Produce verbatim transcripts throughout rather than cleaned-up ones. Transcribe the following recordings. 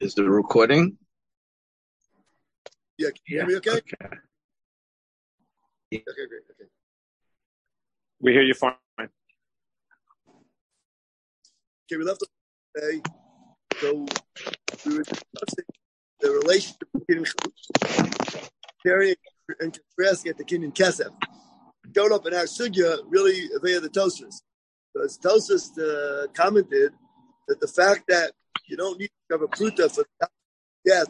Is the recording? Yeah, can you hear me okay? Okay. Okay, great. Okay. We hear you fine. Okay, we left today. So we were discussing the relationship between Terry and contrasting at the Kinyan Kesef. Showed up in our sugya really via the Tosfos. Because Tosfos uh, commented that the fact that you don't need to have a pruta for death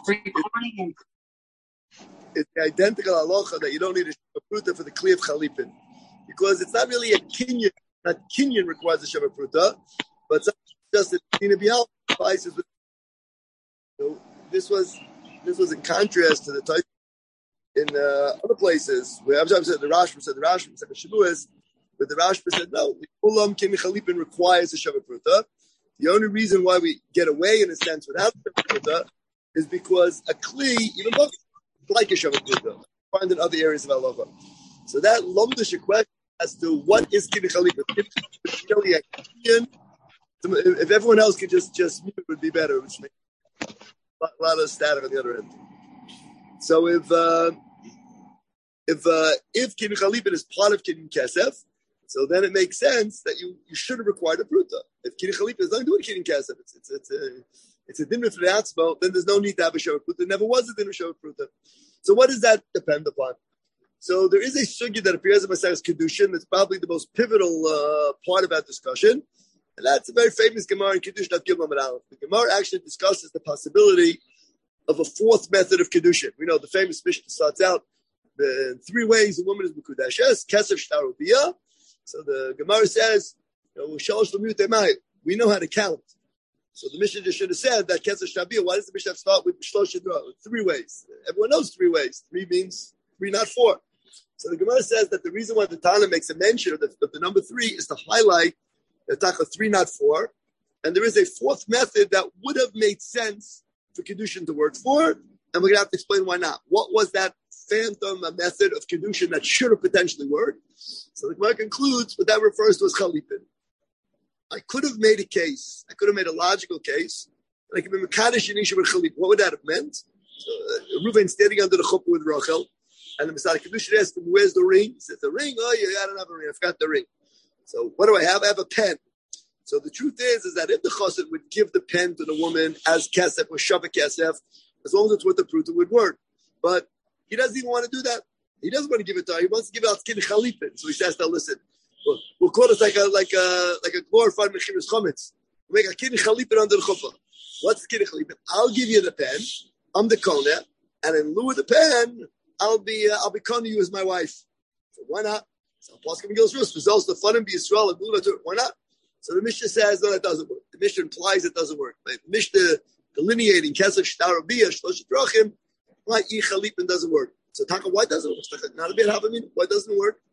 is the identical halacha that you don't need a pruta for the kli of chalipin. Because it's not really a kinyan, not kinyan requires a shava pruta, but just a kinyan bial suffices with. So this was this was in contrast to the type in uh, other places where Absham said the Rashba said the Rashba said the Shavuos, but the Rashba said no, the ulam kinyan chalipin requires a shava pruta. The only reason why we get away in a sense without a shava pruta is because a kli, even though like a shava pruta, find in other areas of halacha. So that lomdish question as to what is kinyan chalipin. If everyone else could just just mute, it would be better. It would make a lot of static on the other end. So if uh, if uh, if kinyan chalipin is part of kinyan kesef, so then it makes sense that you, you should have required a pruta. If kinyan chalipin is nothing to do with kinyan kesef, it's it's it's a it's a dinner for the atzmo, then there's no need to have a shava pruta. There never was a dinner shava pruta. So what does that depend upon? So there is a sugya that appears in Maseches Kedushin that's probably the most pivotal uh, part of that discussion, and that's a very famous Gemara in Kedushin of Gimel Amud Aleph. The Gemara actually discusses the possibility of a fourth method of Kedushin. We know the famous Mishnah starts out in three ways a woman is Mekudeshes, Kesef Shtar Ubiyah. So the Gemara says, you know, Shalosh Lemiyut Emai. We know how to count. So the Mishnah just should have said that Kesef Shtar Ubiyah. Why does the Mishnah start with Shlosh Shadra? Three ways. Everyone knows three ways. Three means three, not four. So the Gemara says that the reason why the Tana makes a mention of the, of the number three is to highlight the Taka three, not four. And there is a fourth method that would have made sense for Kedushin to work for, and we're going to have to explain why not. What was that phantom method of Kedushin that should have potentially worked? So the Gemara concludes, what that refers to as Chalipin. I could have made a case, I could have made a logical case, and I could have been Mekadesh and Isha with Chalipin. What would that have meant? So, uh, Reuven standing under the chuppah with Rachel, and the Messiah Kedushin asks him, where's the ring? He says, the ring? Oh, yeah, I don't have a ring, I forgot the ring. So what do I have? I have a pen. So the truth is, is that if the chassid would give the pen to the woman as kesef or shavah kesef, as long as it's with the fruit, it would work. But he doesn't even want to do that. He doesn't want to give it to her. He wants to give it out to kinyan chalipin. So he says, "Now listen, we'll, we'll call it like a like a like a glorified mechinas chametz. We'll make a kinyan chalipin under the chuppah. What's the kinyan chalipin? I'll give you the pen. I'm the kona, and in lieu of the pen, I'll be uh, I'll be kona you as my wife. So why not? So plus can Gil's Rus results the fun and be Yisrael and move to why not? So the Mishnah says no, that doesn't work. The Mishnah implies it doesn't work. The Mishnah delineating Kesef Shtar Ubiyah Shlosh Drachim, why E Chalipin doesn't work. So Taka, why doesn't it work? Not a bit Havamim. Why doesn't it work?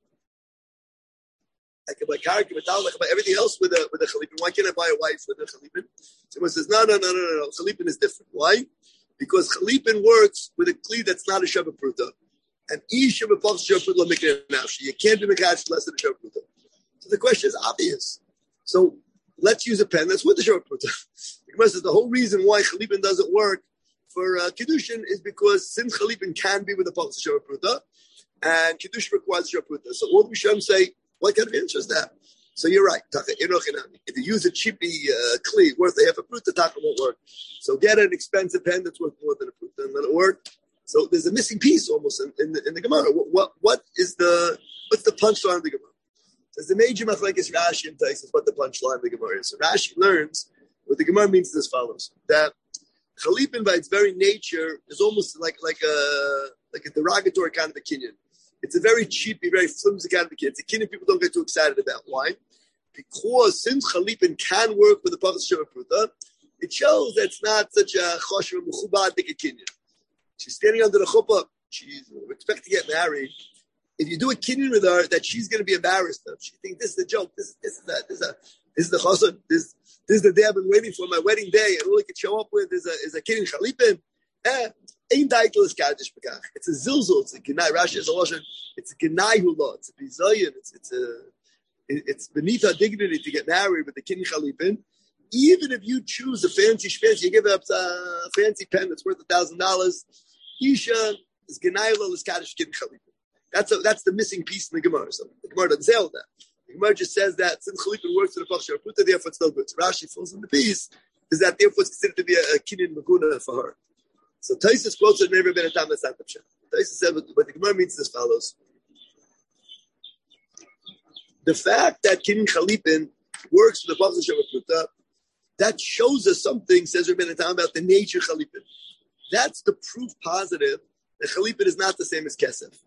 I can buy character metal, I can buy everything else with a with a Chalipin. Why can't I buy a wife with a Chalipin? Someone says no, no, no, no, no, no. Chalipin is different. Why? Because Chalipin works with a kli that's not a Shabbat Pruta. And E Shabbat Pruta lo mikra nafshi. You can't be mekadosh less than a Shabbat Pruta. So the question is obvious. So let's use a pen that's with the Shabbat Pruta. The Gemara says the whole reason why Chalipin doesn't work for uh, Kedushin is because since Chalipin can be with the Pachas Shabbat Pruta, and Kedushin requires Shabbat Pruta. So all the Rishonim say, what kind of answer is that? So you're right. If you use a cheapy uh, kli worth a half a pruta, taka won't work. So get an expensive pen that's worth more than a pruta and let it work. So there's a missing piece almost in, in, the, in the Gemara. What, what what is the what's the punchline of the Gemara? There's the major machlekes Rashi and Taisus what the punchline of the Gemara is. So Rashi learns what the Gemara means as follows: that Chalipin by its very nature is almost like like a like a derogatory kind of a kinyan. It's a very cheapy, very flimsy kind of a kinyan. It's a kinyan people don't get too excited about. Why? Because since Chalipin can work with the Pachas Shabbat Pruta, it shows that it's not such a choshev mechubad like a kinyan. She's standing under the chuppah. She's expecting to get married. If you do a kinyan with her, that she's going to be embarrassed of. She thinks this is the joke. This, this is the this is a this is the chassan. This this is the day I've been waiting for, my wedding day, and all I can show up with is a is a kinyan Chalipin. Eh, ain't daitel is kaddish bekach. It's a zilzul. It's a genai. Rashi is a lashon. It's a genai hula. It's a bizayin. It's it's a it's beneath our dignity to get married with the kinyan Chalipin. Even if you choose a fancy schmancy, you give up a fancy pen that's worth a thousand dollars, Isha is Genayla is Kaddish Kin Chalipin. That's a, that's the missing piece in the Gemara. So the Gemara doesn't say all that. The Gemara just says that since Chalipin works with the Pachshar Pruta, therefore it's still good. So Rashi fills in the piece, is that therefore it's considered to be a, a Kinyan Maguna for her. So Taisus quotes it, never been a time that's not the Pshat. Taisus said, what the Gemara means is as follows. The fact that Kinyan Chalipin works with the Pachshar Pruta, that shows us something, says Rabbi Natan, about the nature of Chalipin. That's the proof positive that Chalipin is not the same as Kesef.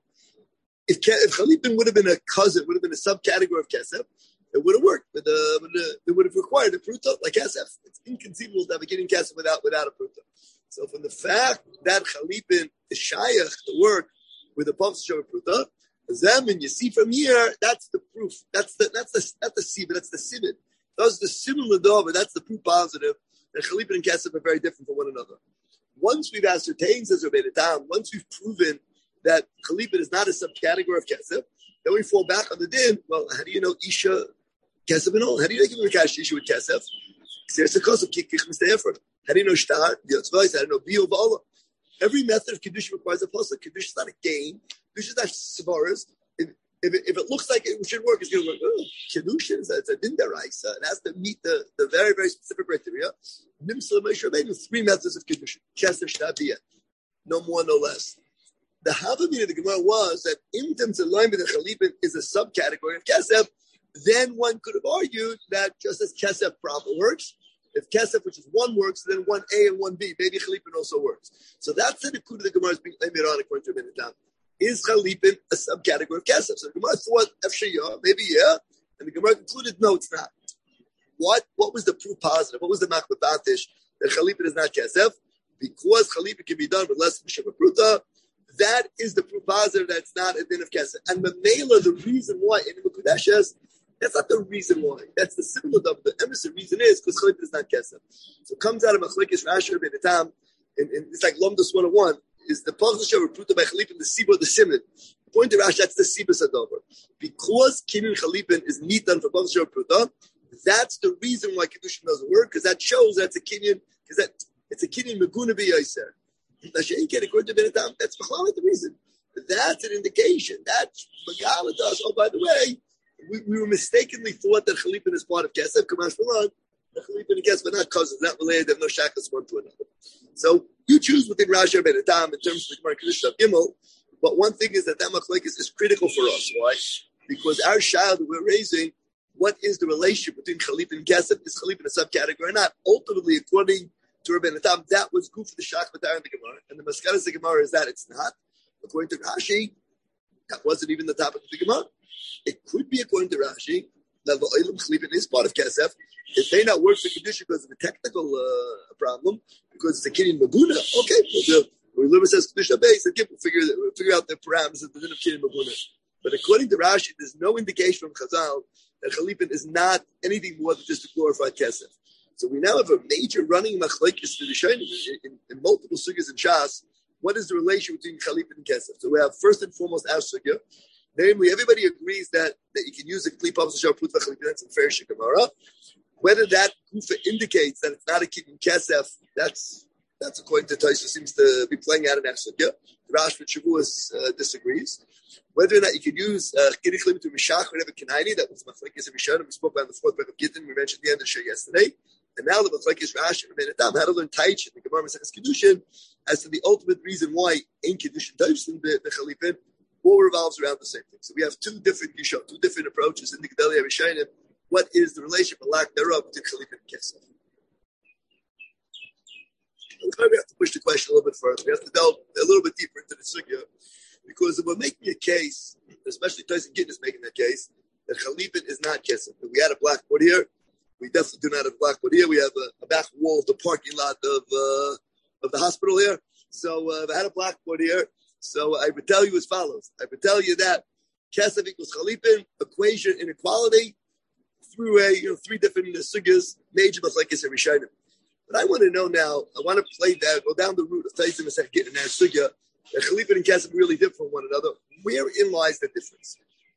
If, if Chalipin would have been a cousin, would have been a subcategory of Kesef, it would have worked. But uh, it would have required a Pruta like Kesef. It's inconceivable to have a Kinyan Kesef without, without a Pruta. So from the fact that Chalipin is Shayach to work with the Pachshar Pruta, Zemin, you see from here, that's the proof. That's the that's the that's the Sibah, that's the Sibid. That's the similar Dover, that's the proof positive that Chalipin and Kesef are very different from one another. Once we've ascertained, says Rabbi Natan, once we've proven that Chalipin is not a subcategory of Kesef, then we fall back on the din. Well, how do you know Isha Kesef and all? How do you know give a cash Isha with Kesef? There's a cause of Kikich Mister Effort. How do you know Shtar? Yotzvais, how do you know Bio Ba'ala? Every method of Kiddush requires a pasuk. Kiddush is not a game. Kiddush is not Svaras. If, if, it, if it looks like it should work, it's going to work. Oh, Kiddush is a din deraisa. It has to meet the, the very, very specific criteria. Nimsa Moshe Rabbeinu, three methods of Kiddush. Kesef, Shtar, Bia. No more, no less. The Havamina of the Gemara was that in terms of line with the Chalipin is a subcategory of Kesef, then one could have argued that just as Kesef proper works, if Kesef, which is one, works, then one A and one B, maybe Chalipin also works. So that's the Nikud of the Gemara is being laid on according to Rabbi Natan. Is Chalipin a subcategory of Kesef? So the Gemara thought, Efshiyah, maybe yeah, and the Gemara concluded, no, it's not. What What was the proof positive? What was the Machbatish that Chalipin is not Kesef? Because Chalipin can be done with less than Sheva Pruta, that is the proof positive that it's not a din of Kesef. And Mamela, the reason why in the Mekudeshes, that's not the reason why. That's the similar of the emissary reason is because Chalipin is not Kesef. So it comes out of Machlekes Rashi Rabbi Natan, and it's like Lomdus one oh one, is the Pachshar Pruta by Chalipin, the Siba, the Simon. Point to Rashi, that's the Siba Sadover. Because Kinyan Chalipin is nitan for Pachshar Pruta, that's the reason why Kiddushin doesn't work, because that shows that it's a Kinyan, because that it's a Kinyan Meguna B'Yaiser. According to Rabbi Natan, that's the reason. That's an indication. That's Megala to us. Oh, by the way, We, we were mistakenly thought that Chalipin is part of Kesef. Kamash Malan, the Chalipin and Kesef are not cousins, not related. They have no shackles one to another. So you choose within Rashi and Benatam in terms of the Gemara Kiddush of Gimel. But one thing is that that machlekes is critical for us. Why? Because our child that we're raising, what is the relationship between Chalipin and Kesef? Is Chalipin a subcategory or not? Ultimately, according to Rabbi Natan, that was good for the Shach B'tar in the Gemara, and the Maskaras of the Gemara is that it's not. According to Rashi, that wasn't even the topic of the Gemara. It could be, according to Rashi, that the Olam Chalipin is part of Kesef. It may not work for Kedusha because of a technical uh, problem, because it's a Kinyan Maguna. Okay, well, when Luma says Kedusha base, okay, we'll figure, we'll figure out the parameters of the din of Kinyan Maguna. But according to Rashi, there's no indication from Chazal that Chalipin is not anything more than just a glorified Kesef. So we now have a major running machlekes to the Shainim in, in, in multiple sugyas and Shas. What is the relation between Chalipin and Kesef? So we have first and foremost our sugya. Namely, everybody agrees that, that you can use a Kli Pavos Shar Prut V'Chalipin. That's in Fair Shekamara. Whether that kufa indicates that it's not a Kinyan Kesef, that's that's according to Taisa seems to be playing out in that sugya. Rash with Shavuos uh, disagrees. Whether or not you can use Kinyan Chalipin to Mishach whenever Kinaini, that was Machlekes of Rishon. We spoke about in the fourth book of Gittin. We mentioned the end of the show yesterday. And now the Machlekes Rash and Rabbi Natan, how to learn Taich in the Gemara Maseches Kiddushin as to the ultimate reason why in Kiddushin Taivsin the, the Chalipin all revolves around the same thing. So we have two different Gishot, two different approaches in the Gedalia Rishayim. What is the relationship, a lack thereof, between Chalipin and Kesef? We have to push the question a little bit further. We have to delve a little bit deeper into the sugya, because if we're making a case, especially Tyson Gittin is making that case, that Chalipin is not Kesef. If we had a blackboard here, we definitely do not have a blackboard here. We have a, a back wall of the parking lot of uh, of the hospital here. So uh, if I had a blackboard here, so I would tell you as follows. I would tell you that Kesef equals Chalipin, equation inequality, through a, you know, three different uh, sugyas, major machlekes and Rishayim. But I want to know now, I want to play that, go down the route of Taisim and Gittin and that sugya, that Chalipin and Kesef are really different from one another. Wherein lies the difference?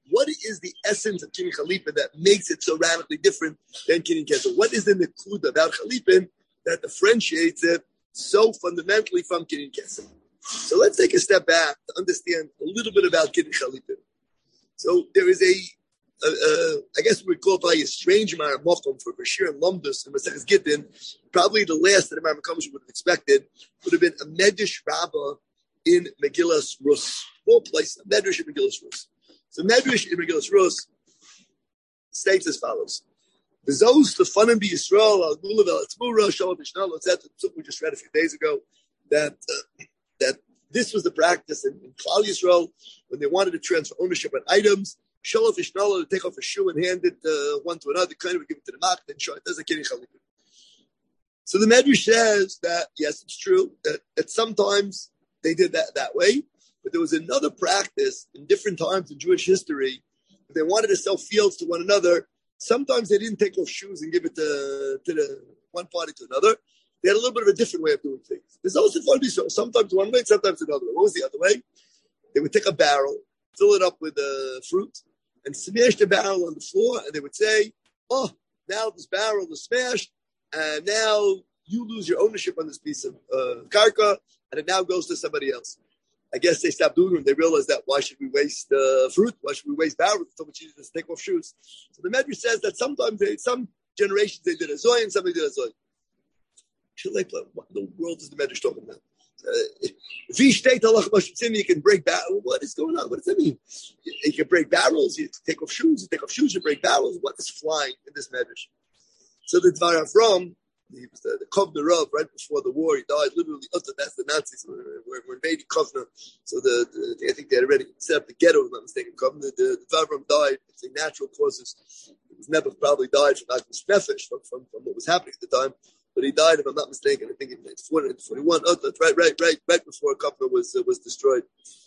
what is the essence of Kinyan Chalipin that makes it so radically different than Kinyan Kesef? What is in the Kuda about Chalipin that differentiates it so fundamentally from Kinyan Kesef? So let's take a step back to understand a little bit about Kinyan Chalipin. So there is a, a, a I guess we would call it probably a strange amount of mokum for Bashir and Lumdus and Maseches Gittin. Probably the last that Imam Kamsh would have expected would have been a Medrash Rabbah in Megillas Rus. Full place, a Medrash in Megillas Rus. So Medrash in Megillas Rus states as follows. V'zos lefanim b'Yisrael al gulav el atzmura shalom b'shnal, et cetera. We just read a few days ago that uh, that this was the practice in, in Klal Yisrael when they wanted to transfer ownership on items. Shalom b'shnal, to take off a shoe and hand it uh, one to another, kind of give it to the mak, then show it. That's a Kinyan Chalipin. So the Medrash says that yes, it's true that, that sometimes they did that that way, but there was another practice in different times in Jewish history. If they wanted to sell fields to one another, sometimes they didn't take off shoes and give it to, to the one party to another. They had a little bit of a different way of doing things. There's also fun to be so. Sometimes one way, sometimes another way. What was the other way? They would take a barrel, fill it up with uh, fruit, and smash the barrel on the floor, and they would say, oh, now this barrel is smashed, and now you lose your ownership on this piece of uh, karka, and it now goes to somebody else. I guess they stopped doing it. They realized that why should we waste uh, fruit? Why should we waste barrels? It's so much easier to take off shoes. So the Medrash says that sometimes, they, some generations, they did a zoy and somebody did a zoy. What in the world is the Medrash talking about? Uh, you can break barrels. What is going on? What does that mean? You can break barrels. You take off shoes. You take off shoes. You break barrels. What is flying in this Medrash? So the Dvar Avram, he was the, the Kovner Rav right before the war. He died literally. That's the Nazis were, were, were invading Kovner. So the, the I think they had already set up the ghetto. If I'm not mistaken, Kovner. The, the Dvar Avram died. It's a natural causes. His Nebuch probably died from nefesh from, from from what was happening at the time. But he died, if I'm not mistaken, I think in fourteen forty-one. Oh, that's right, right, right, right before Kovner was uh, was destroyed.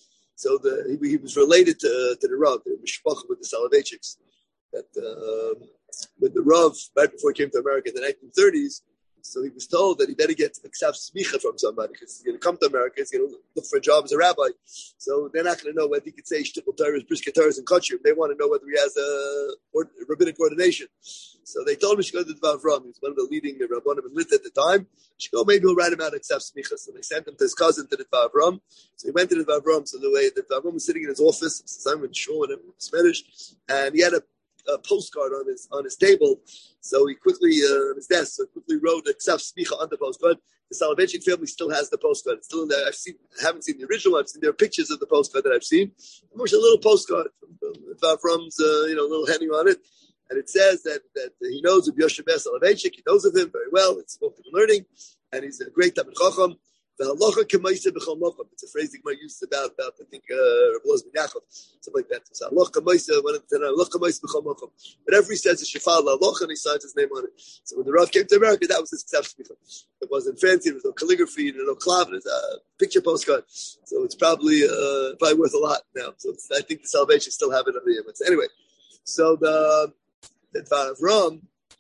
So the he, he was related to uh, to the Rav, the Mishpach with the Soloveitchiks. That uh, with the Rav right before he came to America in the nineteen thirties. So he was told that he better get accept smicha from somebody because he's going to come to America. He's going to look for a job as a rabbi. So they're not going to know whether he could say shtickle Torahs, brisket Torahs, and kosher. They want to know whether he has a, or, a rabbinic ordination. So they told him he should go to the Dvar Avram. He was one of the leading rabbanim in Lit at the time. He should go, maybe he'll write him out accept smicha. So they sent him to his cousin to the Dvar Avram. So he went to the Dvar Avram. So the way the Dvar Avram was sitting in his office, Simon Shaw and Smedish, and he had a A postcard on his on his table, so he quickly uh, on his desk. So quickly wrote "Accept Smicha" on the postcard. The Soloveitchik family still has the postcard. It's still in there. I've seen, I haven't seen the original. I've seen there are pictures of the postcard that I've seen. There's a little postcard from from, from uh, you know, a little heading on it, and it says that that he knows of Yoshebeh Soloveitchik. He knows of him very well. It's spoken learning, and he's a great Talmid Chacham. The halacha k'maisa b'chol mokum. It's a phrase the Gemara used about about I think uh, Rabbi Elazar ben Yaakov, something like that. So halacha k'maisa, halacha k'maisa b'chol mokum. Whatever he says, is shafal halacha, and he signs his name on it. So when the Rav came to America, that was his acceptance. It wasn't fancy. There was no calligraphy, there was no klav. It was a picture postcard. So it's probably uh, probably worth a lot now. So it's, I think the Salvation still have it on the image. Anyway, so the the Dvar Avram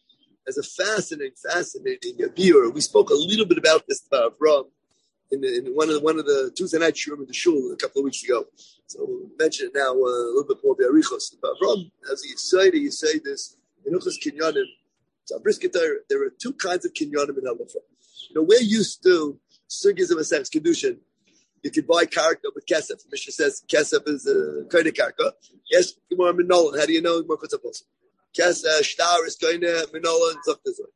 is a fascinating, fascinating viewer. We spoke a little bit about this Dvar Avram In, the, in one of the, one of the Tuesday night shurim in the shul a couple of weeks ago. So we'll mention it now uh, a little bit more by Arichos. Avram, as you say, you say this in Uchas Kinyanim. So brisket, there are two kinds of Kinyanim in Halacha. You know, we're used to sugis of a sex kedushin. You can buy karka with kesef. Mishnah says kesef is a kind of karka. Yes, Gemara Minolan. How do you know Gemara Kutzapos? Kesef shtar is kind of Minolan. Zoktezoy.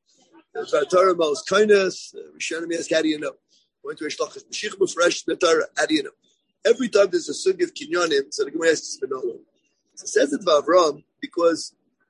Torah most kindness. Rishonim ask, how do you know? Going to Eshlachas Mashiach Mufresh the Torah. How do you know? Every time there's a sugi of kinyanim, so the Gemara asks Minola. So it says it Avram because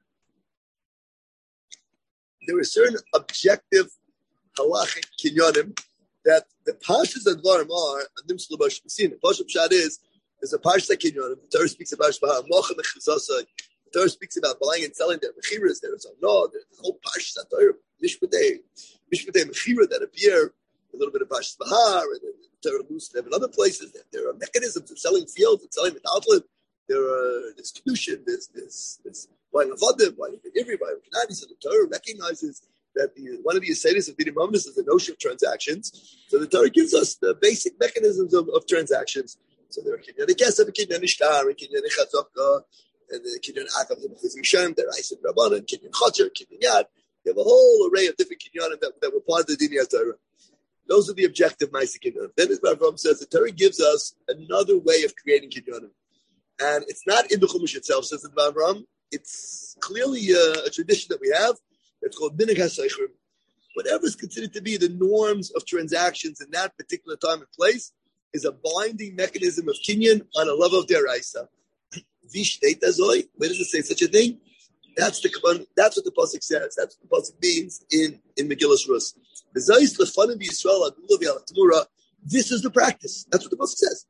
there are certain objective halachic kinyanim that the pashas and dvarim are adim shlubash b'sin. The pashup shad is there's a parsha kinyanim. The Torah speaks about shbah mocha mechizasai. The Torah speaks about buying and selling their mechiras. There's a no. There's a whole parsha that Torah mishpatei mishpatei mechira that appear. A little bit of Pashas Bahar and Torah Muslim and other places. There are mechanisms of selling fields and selling metallim. There are this kedushin, this this this buying avodim, buying ivri, buying kanani. So the Torah recognizes that the one of the ascetis of Bidin Mamnis is the notion of transactions. So the Torah gives us the basic mechanisms of, of transactions. So there are kinyani kesef, kinyani shtar, kinyani chazaka. and the Kinyan Akav, the Mechizim Shem, the Reis and Rabbanan, Kinyan Chacher, Kinyan Yad. You have a whole array of different Kinyanim that, that were part of the Dinei Torah. Those are the objective Ma'aseh Kinyanim. Then as Avram says, the Torah gives us another way of creating Kinyanim. And it's not in the Chumash itself, says the Avram. It's clearly uh, a tradition that we have. It's called Minhag HaSeichrim. Whatever is considered to be the norms of transactions in that particular time and place is a binding mechanism of Kinyan on a level of Deraisa. Vishteit azoi. Where does it say such a thing? That's the that's what the pasuk says. That's what the pasuk means in in Megillas Rus. This is the practice. That's what the pasuk says.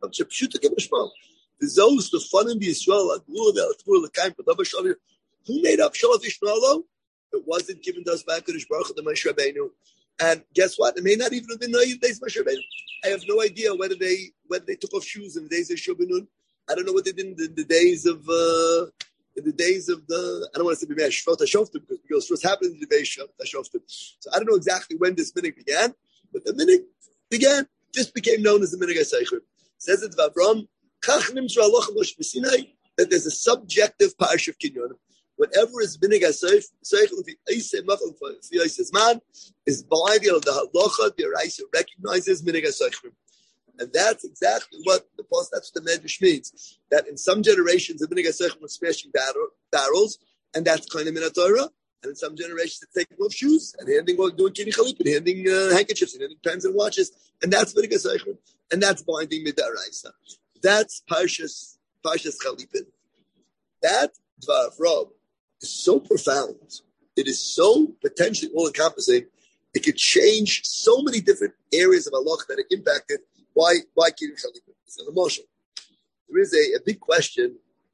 Who made up Shalaf Ishmael? It wasn't given to us by HaKadosh Baruch Hu, the Moshe Rabbeinu. And guess what? It may not even have been the days of Moshe Rabbeinu. I have no idea whether they whether they took off shoes in the days of Shubinun. I don't know what they did in the, the days of uh, in the days of the. I don't want to say B'mei Shvot HaShoftim because because what's happened in the days of HaShoftim. So I don't know exactly when this minhag began, but the minhag began. Just became known as the minhag HaSeichrim. Says it Avram Kach Nimtzra Alocha Moshe B'Sinai that there's a subjective parsha of Kinyanim. Whatever is minhag HaSeichrim, the Eisei Machal for the Eisei's man is by the halacha the Eisei recognizes minhag HaSeichrim. And that's exactly what the post, that's what the Medrash means. That in some generations, the Minhag HaSeichrim was smashing barrels, and that's kind of Minhag Torah. And in some generations, it's taking off shoes, and handing, doing kini chalip, and handing uh, handkerchiefs, and handing pens and watches. And that's Minhag HaSeichrim. And that's binding Midaraisa. That's Parshas, Parshas Chalipin. That Dvar Avram is so profound. It is so potentially all-encompassing. It could change so many different areas of halach that it impacted. Why, why Kirin Chalipin? It's an emotion. There is a, a big question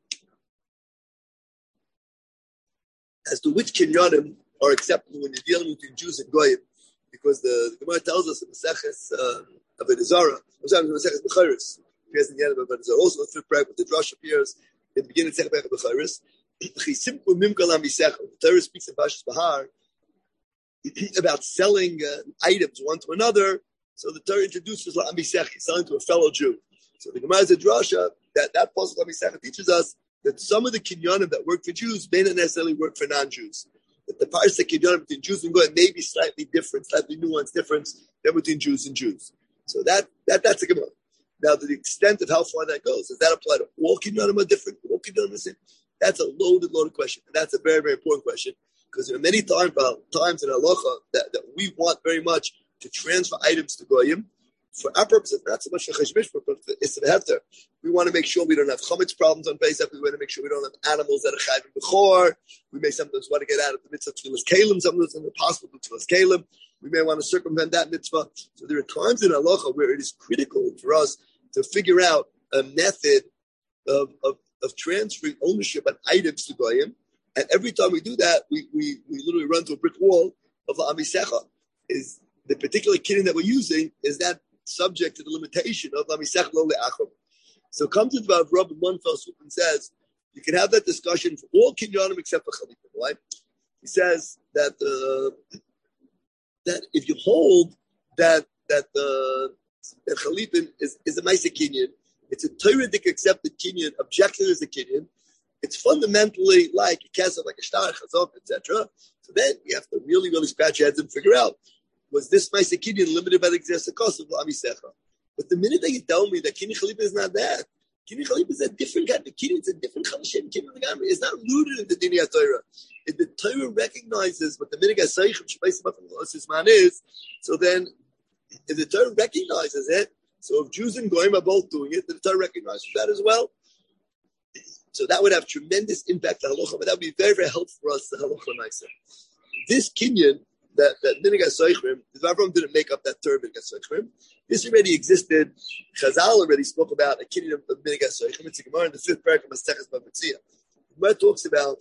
as to which kinyanim are acceptable when you're dealing with the Jews and Goyim, because the, the Gemara tells us in the Maseches uh, of Avodah Zarah, I'm sorry, in the Maseches Bechoros, appears in the end of Avodah Zarah. Also, the fifth paragraph with the Drush appears in the beginning of the Maseches Bechoros. The Torah speaks in Parshas Bahar about selling uh, items one to another. So the Torah introduces La'amisechi, selling to a fellow Jew. So the Gemara is a drasha that that pasuk La'amisechi teaches us that some of the kinyanim that work for Jews may not necessarily work for non-Jews. That the parsha kinyanim between Jews and Goyim may be slightly different, slightly nuanced difference than between Jews and Jews. So that that that's a Gemara. Now, to the extent of how far that goes, does that apply to all kinyanim are different? All kinyanim are the same? That's a loaded, loaded question. And that's a very, very important question because there are many time, times in halacha that, that we want very much to transfer items to Goyim. For our purposes, not so much for Cheshmish, but for Isra Hefter. We want to make sure we don't have chametz problems on Pesach. We want to make sure we don't have animals that are chayv in Bechor. We may sometimes want to get out of the mitzvah of Tfilas Kalim. Sometimes it's impossible to Tfilas Kalim. We may want to circumvent that mitzvah. So there are times in halacha where it is critical for us to figure out a method of, of, of transferring ownership on items to Goyim. And every time we do that, we, we, we literally run to a brick wall of La'amisecha. Is the particular kinyan that we're using, is that subject to the limitation of La'misech lo le'achom. So comes to Dvar Avram in one fell swoop and says, you can have that discussion for all kinyanim except for Chalipin, right? He says that uh, that if you hold that that uh, that Chalipin is, is a Maaseh kinyan, it's a Torah-dik accepted kinyan, objected as a kinyan, it's fundamentally like a kesef, like a shtar, chazok, et cetera. So then you have to really, really scratch your heads and figure out, was this Maaseh kinyan limited by the existing cost of La'amisecha? But the minute that you tell me that Kini Chalipin is not that, Kini Chalipin is a different kind of Kini, it's a different Chalashem Kini. It's not rooted in the Dinei Torah. If the Torah recognizes what the Minhag HaSeichrim Shebais man is, so then if the Torah recognizes it, so if Jews and Goyim are both doing it, then the Torah recognizes that as well. So that would have tremendous impact on halacha, but that would be very, very helpful for us, the halacha ma'aser. This kinyan, that that Minhag HaSeichrim, Avram didn't make up that term Minhag HaSeichrim. This already existed. Chazal already spoke about a kinyan of Minhag HaSeichrim. It's a Gemara in the fifth paragraph of Maseches Bava Metzia. Gemara talks about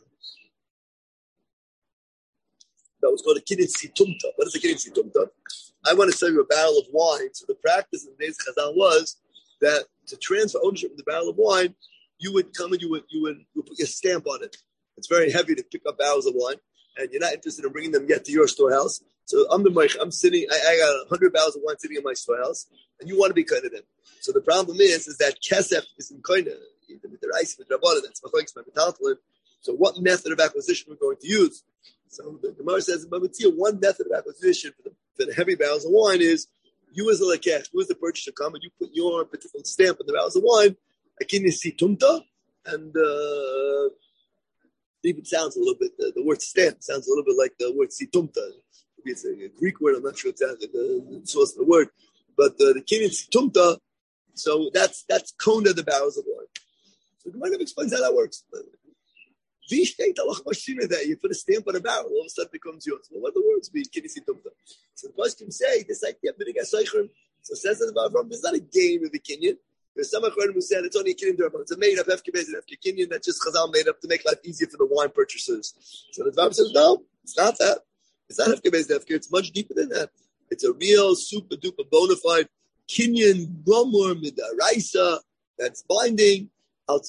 that was called a kinyan situmta. What is a kinyan situmta? I want to sell you a barrel of wine. So the practice in the days of Chazal was that to transfer ownership of the barrel of wine, you would come and you would you would, you would put your stamp on it. It's very heavy to pick up barrels of wine, and you're not interested in bringing them yet to your storehouse. So I'm the Mike. I'm sitting. I, I got a hundred barrels of wine sitting in my storehouse, and you want to be kind of them. So the problem is, is that kesef is in kind of. the rice with Rabbanan, that's Machlokes by Metaltalin. So what method of acquisition we're going to use? So the Gemara says in Bava Metzia, one method of acquisition for the, for the heavy barrels of wine is you as a lekesh, you as the purchaser come and you put your particular stamp on the barrels of wine, akin situmta, and uh, it even sounds a little bit, the, the word stamp sounds a little bit like the word situmta. Maybe it's a, a Greek word, I'm not sure exactly the, the source of the word, but uh, the kin situmta, so that's that's kona the barrels of wine. So the Gemara explains how that works. That you put a stamp on a barrel, all of a sudden it becomes yours. Well, what do the words mean? So the question say this idea of B'nei Seichrim. So it says that the Avram, there's not a game of the Kinyan. There's some Achronim who said it's only a Kinyan Durban. It's a made up Efke Bez and Efke Kinyan that just Chazal made up to make life easier for the wine purchasers. So the Avram says, no, it's not that. It's not Efke Bez and Efke. It's much deeper than that. It's a real super duper bona fide Kinyan Gomor Midaraisa that's binding. It's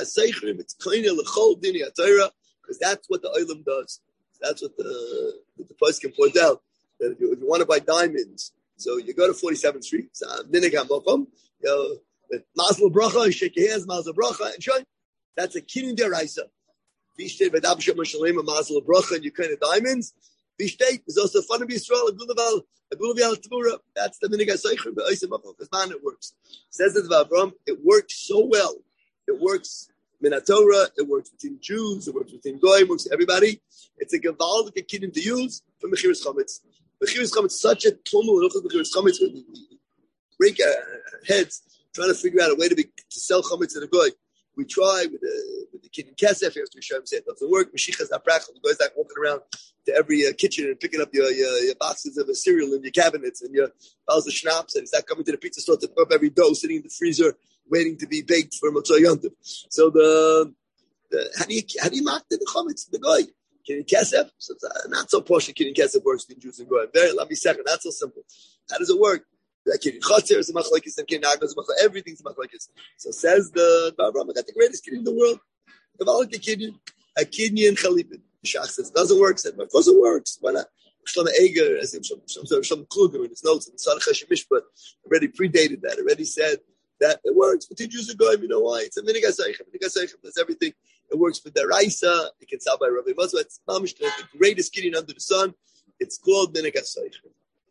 kind of l'chol dini atayra, because that's what the olam does. That's what the what the post can point out. That if you, if you want to buy diamonds, so you go to forty-seventh Street, minig hamocham, you know, mazel bracha, you shake your hands, mazel bracha, and shine. That's a kinyan deraisa. V'shtei v'dab shem shalem a mazel bracha, and you kind of diamonds. V'shtei is also fun of Yisrael. Agulaval, agulaval tmura. That's the minig hasaychim be'oisem makom. Because man, it works. Says the Avram, it works so well. It works in Torah, it works between Jews, it works between Goyim, it works with everybody. It's a gevaldik kiddim to use for Mechiras Chametz. Mechiras Chametz is such a tumul, Mechiras Chametz, we break our heads trying to figure out a way to, be, to sell Chametz to the Goy. We try with the, with the kiddim kesef, after we show him say it doesn't work. Mashiach is not practical. The Goy's like walking around to every uh, kitchen and picking up your, your, your boxes of a cereal in your cabinets and your bottles of schnapps, and he's not coming to the pizza store to pick up every dough sitting in the freezer waiting to be baked for Motzei Yontif. So the, the how do you how do you mark the chametz the goy? Kidin kesef? So it's uh, not so posh. Kidin kesef works between Jews and goy. Very let me second. Not so simple. How does it work? Kidin chotzer is a machlokes and kidin agos is a machlokes. Everything's a machlokes. So says the Avraham, I got the greatest kidin in the world. Develop the kidin, a kidin chalipin. The Shach says it doesn't work. Said, of course it works. Why not? Shlomo Eger, as him, Shlomo Kluger in his notes in the Sarach HaShemishpat already predated that. Already said that it works for two Jews and Goyim. You know why? It's a minig haseichem. Minig haseichem does everything. It works for deraisa. It can sell by Rabbi Mazva. It's mamish the greatest kidin under the sun. It's called minig haseichem.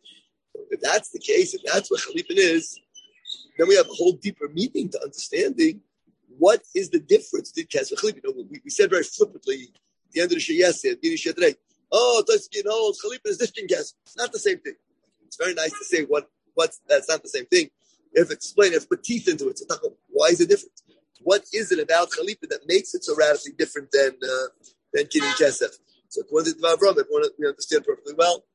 If that's the case, if that's what chalipin is, then we have a whole deeper meaning to understanding what is the difference between kesef and chalipin. You know, we, we said very flippantly at the end of the shir yesterday, at the beginning of shir today, oh, Toskin holds chalipin is dishkin kesef. It's not the same thing. It's very nice to say what what's that's not the same thing. If explain, if put teeth into it, so talk about why is it different? What is it about chalipin that makes it so radically different than uh, than kidin kesef? So according to the Avram, if we understand perfectly well,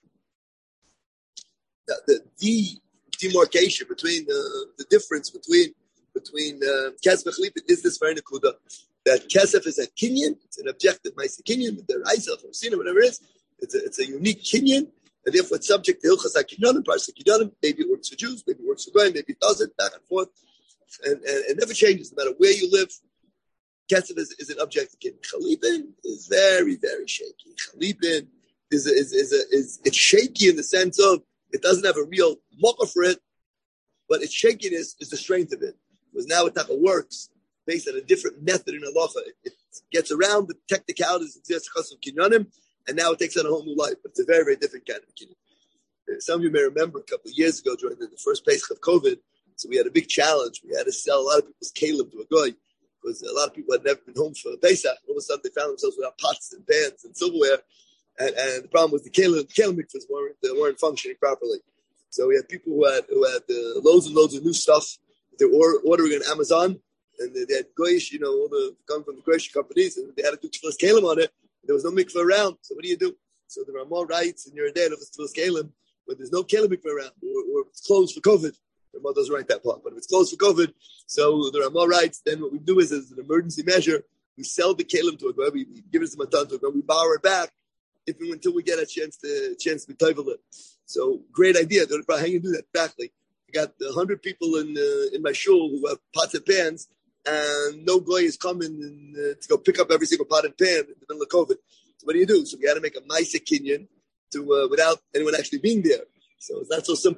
the, the, the demarcation between the, the difference between between uh, kesef and chalipin is this very nekuda that kesef is a kinyan, it's an objective ma'aseh kinyan, the raisa from Sina, whatever it is, it's a, it's a unique kinyan. And therefore, it's subject to Hilchas HaKinyanim, Parsha HaKinyanim. Maybe it works for Jews, maybe it works for Goyim, maybe it doesn't, back and forth. And, and it never changes, no matter where you live. Kesef is, is an objective kid. Chalipin is very, very shaky. Chalipin is, is, is, is, is, it's shaky in the sense of it doesn't have a real mocha for it, but its shakiness is the strength of it. Because now it works based on a different method in halacha. It, it gets around the technicalities of Tzachas of Kinyanim, and now it takes on a whole new life. But it's a very, very different kind of kinyan. Some of you may remember a couple of years ago during the, the first Pesach of COVID, so we had a big challenge. We had to sell a lot of people's kalim to a goy because a lot of people had never been home for Pesach. All of a sudden, they found themselves without pots and pans and silverware. And, and the problem was the kalim, kalim mikvahs weren't, they weren't functioning properly. So we had people who had who had uh, loads and loads of new stuff that they were ordering on Amazon, and they, they had goyish, you know, all the coming from the goyish companies, and they had to do tefillas kalim on it. There was no mikvah around, so what do you do? So there are more rights in your day of tefillas kalim, but there's no kalim mikvah around, or, or it's closed for COVID. The mother doesn't write that part, but if it's closed for COVID, so there are more rights. Then what we do is, as an emergency measure, we sell the kalim to a goy, we, we give it to matan to a goy, we borrow it back, if we, until we get a chance to chance to be toivel it. So great idea. How can you do that? Exactly. I got a hundred people in uh, in my shul who have pots and pans, and no goy is coming and, uh, to go pick up every single pot and pan in the middle of COVID. So what do you do? So we had to make a ma'aseh kinyan to uh, without anyone actually being there. So it's not so simple.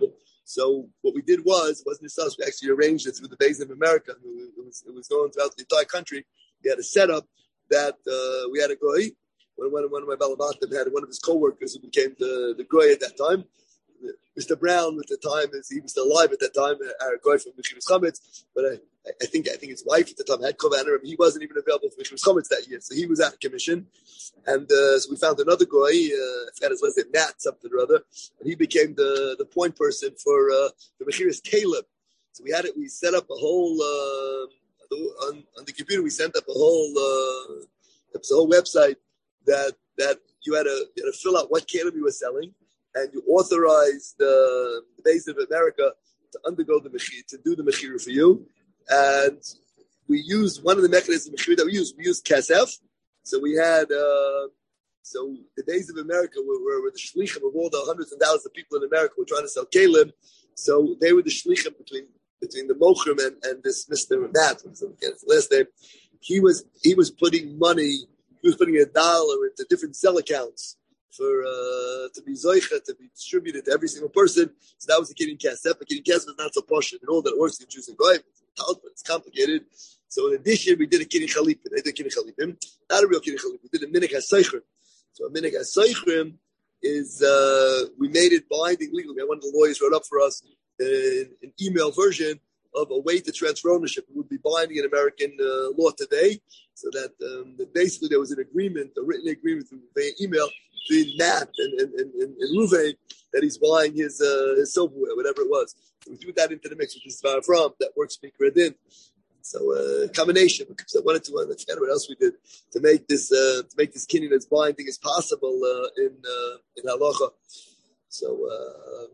So what we did was, it wasn't just us, we actually arranged it through the Beis of America. It was, it was going throughout the entire country. We had a setup that uh, we had a goy. When one, one of my balabatim had one of his co-workers who became the, the goy at that time. Mister Brown at the time, he was still alive at that time, our goy from Mechivas Chametz, but I, I think I think his wife at the time had Kovaner. He wasn't even available for Mechivas Chametz that year, so he was out of commission. And uh, so we found another goy, uh, I forgot his last name, Nat something or other, and he became the, the point person for uh, the Mechivas Caleb. So we had it, we set up a whole, uh, on, on the computer, we sent up a whole, uh, it was a whole website that that you had, to, you had to fill out what Caleb you were selling, and you authorized the, the Beis of America to undergo the mechir, to do the mechir for you. And we used one of the mechanisms of mechir that we used. We used Kesef. So we had, uh, so the Beis of America were, were, were the shlichim of all the hundreds and thousands of people in America who were trying to sell Caleb. So they were the shlichim between between the Mochrim and, and this Mister Matt, his last name. He was he was putting money. He was putting a dollar into different cell accounts for uh, to be zoicha, to be distributed to every single person. So that was the Kinyan Kesef. The Kinyan Kesef is not so posh and all that works in Jews and Goyim. It's complicated. So in addition, we did a Kinyan Chalipin. I did Kinyan Chalipin. Not a real Kinyan Chalipin. We did a Minik HaSeichrim. So a Minik HaSeichrim is, uh, we made it binding legally. One of the lawyers wrote up for us an, an email version of a way to transfer ownership. It would be binding in American uh, law today. So that, um, that basically there was an agreement, a written agreement via email between Matt and, and, and, and Ruvain that he's buying his, uh, his silverware, whatever it was. So we threw that into the mix, which is far from that works speaker in. So a uh, combination, because I wanted to, uh, I forget what else we did to make this, uh, to make this kinyan as binding as possible, uh, in, uh, in halacha. So, uh,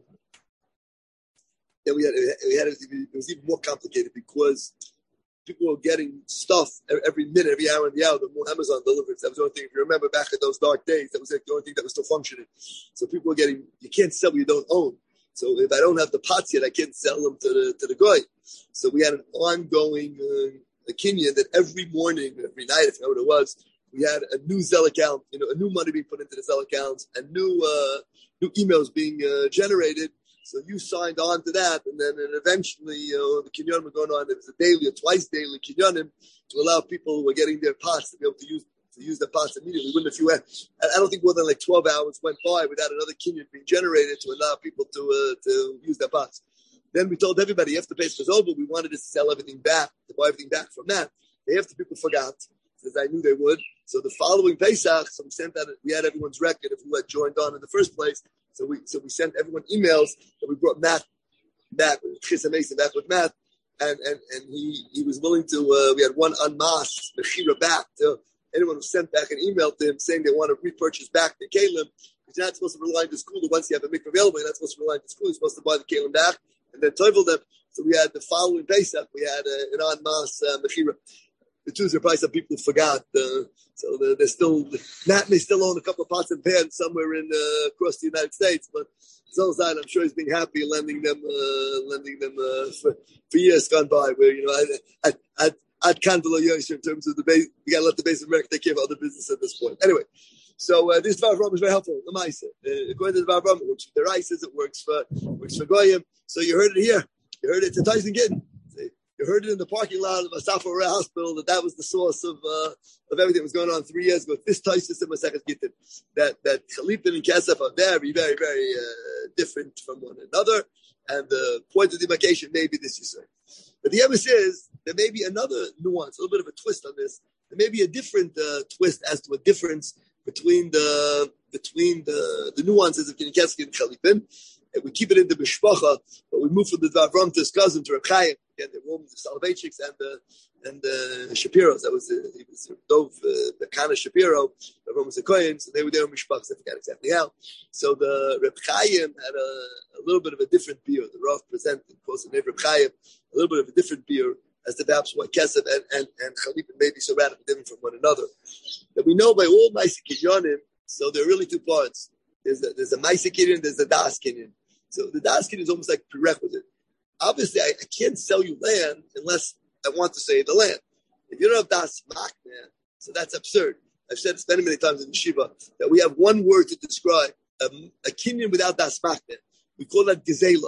then we had, we had, it was even more complicated because people were getting stuff every minute, every hour in the hour. The more Amazon deliveries, that was the only thing. If you remember back in those dark days, that was like the only thing that was still functioning. So people were getting, you can't sell what you don't own. So if I don't have the pots yet, I can't sell them to the to the guy. So we had an ongoing uh, a kinyan that every morning, every night, if you know what it was, we had a new Zelle account, you know, a new money being put into the Zelle accounts, and new uh, new emails being uh, generated. So you signed on to that, and then and eventually uh, the kinyanim were going on. It was a daily or twice daily kinyanim to allow people who were getting their pots to be able to use to use their pots immediately. Wouldn't if you had, I don't think more than like twelve hours went by without another kinyan being generated to allow people to uh, to use their pots. Then we told everybody after the Pesach was over, we wanted to sell everything back, to buy everything back from that. After people forgot, as I knew they would. So the following Pesach, so we sent out, we had everyone's record of who had joined on in the first place. So we so we sent everyone emails that we brought Matt back, Chisa Mason back with Matt, and and and he he was willing to. Uh, we had one unmasked Mechira back to anyone who sent back an email to him saying they want to repurchase back the Kalim. You're not supposed to rely on the school. Once you have a mikvah available, you're not supposed to rely on the school. You're supposed to buy the Kalim back and then toivel them. So we had the following Pesach, we had uh, an unmasked uh, Mechira. The Jews are probably some people who forgot. Uh, so they're, they're still, Matt may still own a couple of pots and pans somewhere in uh, across the United States, but Zolzad, I'm sure he's being happy lending them, uh, lending them uh, for, for years gone by. Where you know, I, I, I, I'd candle Yosher in terms of the base. We got to let the Beis of America take care of other business at this point. Anyway, so uh, this Dvar Avram is very helpful. The Maisa, uh, according to the Dvar Avram, it works for the Rices, it works for works for Goyim. So you heard it here. You heard it to Tyson Gidden. You heard it in the parking lot of Asafa Rea Hospital that that was the source of uh, of everything that was going on three years ago. This Taisus and Masechet Gittin, that that Chalipin and Kesef are very, very, very uh, different from one another, and the point of demarcation may be this you say. But the emes is there may be another nuance, a little bit of a twist on this. There may be a different uh, twist as to a difference between the between the the nuances of Kinyan Kesef and Chalipin. And we keep it in the Mishpacha, but we move from the Dvar Avram to his cousin, to Reb Chaim. Again, the Romans, the Soloveitchiks, and the and the Shapiros. That was uh, he was Dov, uh, the Kana Shapiro. The Romans, the Kohen. So they were there in Mishpacha. I forgot exactly how. So the Reb Chaim had a, a little bit of a different beer. The Rav presented, quotes the name Reb Chaim, a little bit of a different beer as to perhaps what Kesef and and and Chalipin may be so radically different from one another. That we know by all Ma'aseh Kinyanim. So there are really two parts. There's a, there's a Ma'aseh Kinyan, there's a Das Kinyan. So the Das Kinyan is almost like prerequisite. Obviously, I, I can't sell you land unless I want to sell you the land. If you don't have Das Makna, so that's absurd. I've said this many, many times in Yeshiva, that we have one word to describe a, a Kinyan without Das Makna. We call that Gezela.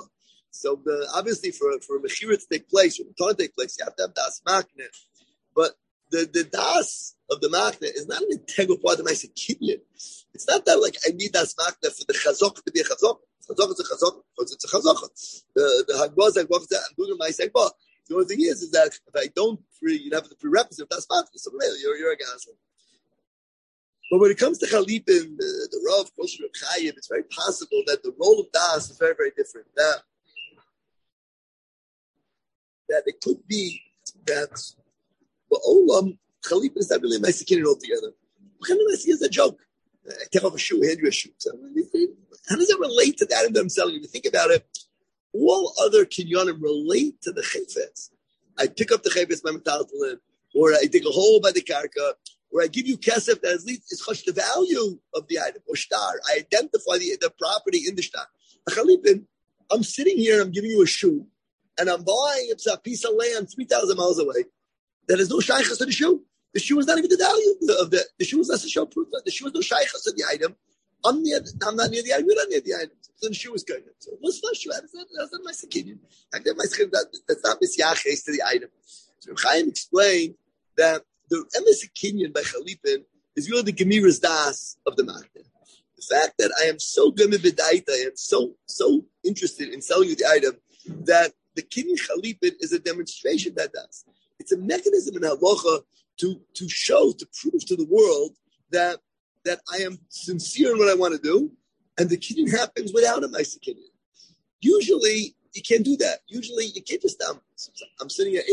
So the, obviously for, for a mechira to take place, for a matan to take place, you have to have das makne. But the, the das of the makne is not an integral part of my kinyan. It's not that like I need das makne for the chazok to be a chazok. Chazok is a chazok, because it's a chazok. The the hagba is hagba, I'm doing my hagba. The only thing is, is that if I don't pre, you have the prerequisite of das makne, so you're, you're a gaslam. But when it comes to Chalipin, the, the Rav, Kosher of Chayiv, it's very possible that the role of Das is very, very different. That, that it could be that well, Olam, Chalipin is not really a Maisakin altogether. Maisakin is a joke. I take off a shoe, I hand you a shoe. So, how does that relate to that that I'm selling? If you think about it, all other kinyanim relate to the chayfetz. I pick up the chayfetz by metaltalin, or I dig a hole by the karka, or I give you kesef that at least is chush the value of the item, or star. I identify the, the property in the star. Chalipin, I'm sitting here and I'm giving you a shoe, and I'm buying a piece of land three thousand miles away that has no shaykhs to the shoe. The shoe is not even the value of the, the shoe is not to show proof. The shoe is no shaykhs to the item. I'm near, I'm not near the item, you're not near the item. So the shoe is good. So what's the shoe? That's not, that's not my second. That's not misyaches to the item. So Chaim explained that the emes kinyan by Chalipin is really the Gemira's das of the market. The fact that I am so good with b'daita, I am so so interested in selling you the item that the kinyan Chalipin is a demonstration that does. It's a mechanism in halacha to to show, to prove to the world that that I am sincere in what I want to do, and the kinyan happens without a ma'aser kinyan. Usually, you can't do that. Usually, you can't just. Um, I'm sitting here.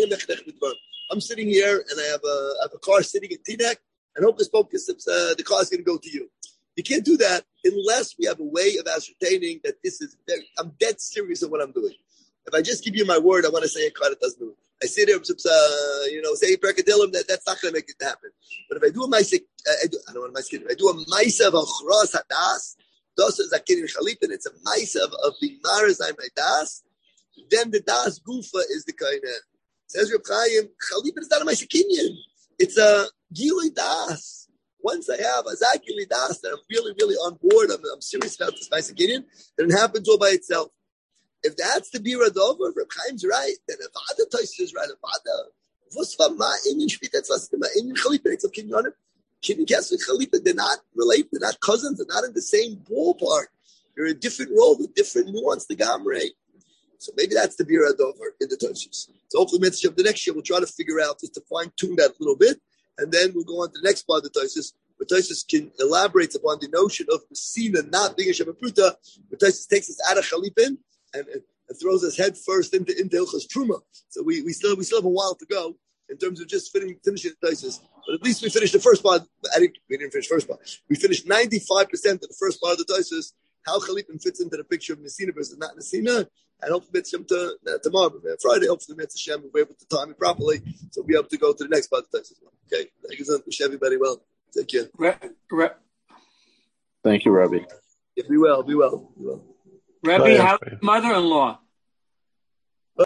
I'm sitting here, and I have a, I have a car sitting at T N E C, and hocus pocus, uh, the car is going to go to you. You can't do that unless we have a way of ascertaining that this is very, I'm dead serious in what I'm doing. If I just give you my word, I want to say a car that doesn't do it. I say there, uh, you know, say Perkadilim, that that's not going to make it happen. But if I do a Maisa, I, do, I don't want a Maisa, if I do a Maisa of Achras Hadas, Das is Akin Chalipin, it's a Maisa of, of the Marazai Das, then the Das Gufa is the kind of, says Reb Chaim, Chalipin is not a Maisa Kinyan. It's a Gili Das. Once I have a Zakili Das that I'm really, really on board, I'm, I'm serious about this Maisa Kinyan, then it happens all by itself. If that's the Bira Dover, Reb Chaim's right, then if Ada Toys is right, if Ada, what's for my Indian Shpit, that's what's my Indian Chalipin, it's a Kinyan. Kinyan Catholic Chalipin, they're not related, they're not cousins, they're not in the same ballpark. They're in a different role with different nuance, the Gamre. So maybe that's the Bira Dover in the Toshis. So hopefully, the next year, we'll try to figure out just to fine tune that a little bit, and then we'll go on to the next part of the Toshis, where Toshis can elaborate upon the notion of Messina not being a Shabbat Pruta, where Toshis takes us out of Chalipin and, and, and throws us head first into, into Hilchas Truma. So we, we still we still have a while to go in terms of just finishing, finishing the Toshis. But at least we finished the first part. I didn't, we didn't finish the first part. We finished ninety-five percent of the first part of the Toshis, how Chalipin fits into the picture of Messina versus not Messina. And hopefully Mitzvah to, uh, tomorrow, Friday, hopefully Mitzvah Hashem will be able to time it properly, so we'll be able to go to the next part of the text as well. Okay? Thank you, wish everybody well. Take care. Re- Re- Thank you, Rabbi. Yeah, be well, be well, be well. Rabbi, how's your mother-in-law?